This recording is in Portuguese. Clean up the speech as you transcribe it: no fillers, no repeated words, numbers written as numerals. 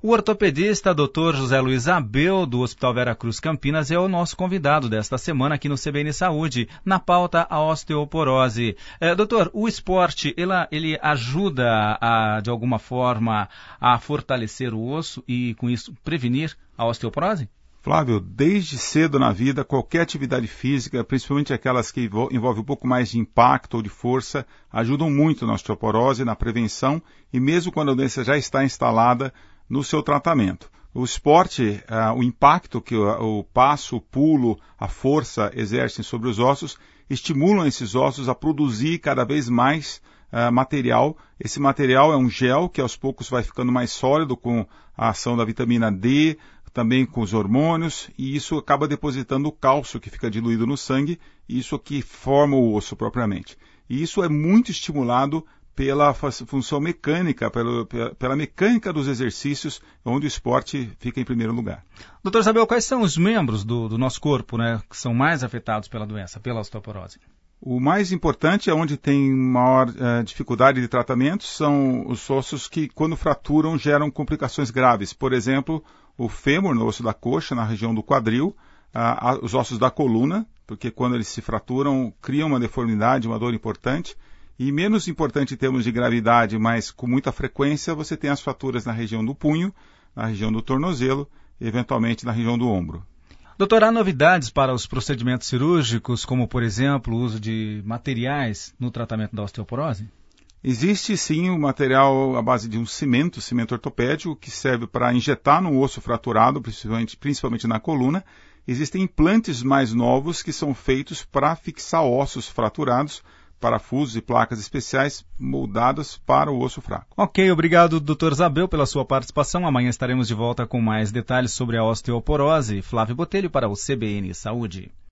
O ortopedista Dr. José Luiz Abel, do Hospital Vera Cruz Campinas, é o nosso convidado desta semana aqui no CBN Saúde, na pauta a osteoporose. Doutor, o esporte, ele ajuda, de alguma forma, a fortalecer o osso e, com isso, prevenir a osteoporose? Flávio, desde cedo na vida, qualquer atividade física, principalmente aquelas que envolvem um pouco mais de impacto ou de força, ajudam muito na osteoporose, na prevenção e mesmo quando a doença já está instalada, no seu tratamento. O esporte, o impacto que o passo, o pulo, a força exercem sobre os ossos, estimulam esses ossos a produzir cada vez mais material. Esse material é um gel que aos poucos vai ficando mais sólido com a ação da vitamina D, também com os hormônios, e isso acaba depositando o cálcio que fica diluído no sangue, e isso aqui forma o osso propriamente. E isso é muito estimulado pela função mecânica, pela mecânica dos exercícios, onde o esporte fica em primeiro lugar. Doutor Sabel, quais são os membros do nosso corpo, que são mais afetados pela doença, pela osteoporose? O mais importante, onde tem maior dificuldade de tratamento, são os ossos que, quando fraturam, geram complicações graves. Por exemplo, o fêmur, no osso da coxa, na região do quadril, os ossos da coluna, porque quando eles se fraturam, criam uma deformidade, uma dor importante. E menos importante em termos de gravidade, mas com muita frequência, você tem as fraturas na região do punho, na região do tornozelo e, eventualmente, na região do ombro. Doutor, há novidades para os procedimentos cirúrgicos, como, por exemplo, o uso de materiais no tratamento da osteoporose? Existe, sim, um material à base de um cimento ortopédico, que serve para injetar no osso fraturado, principalmente na coluna. Existem implantes mais novos que são feitos para fixar ossos fraturados, parafusos e placas especiais moldadas para o osso fraco. Ok, obrigado, Dr. Zabel, pela sua participação. Amanhã estaremos de volta com mais detalhes sobre a osteoporose. Flávio Botelho para o CBN Saúde.